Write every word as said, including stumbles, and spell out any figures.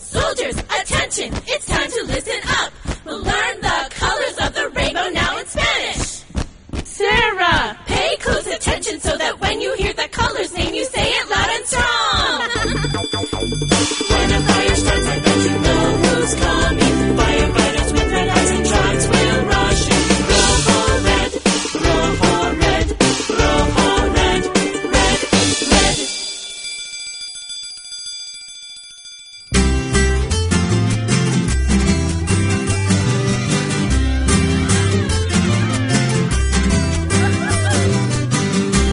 Soldiers, attention, it's time to listen up. We'll learn the colors of the rainbow now in Spanish. Sarah, pay close attention so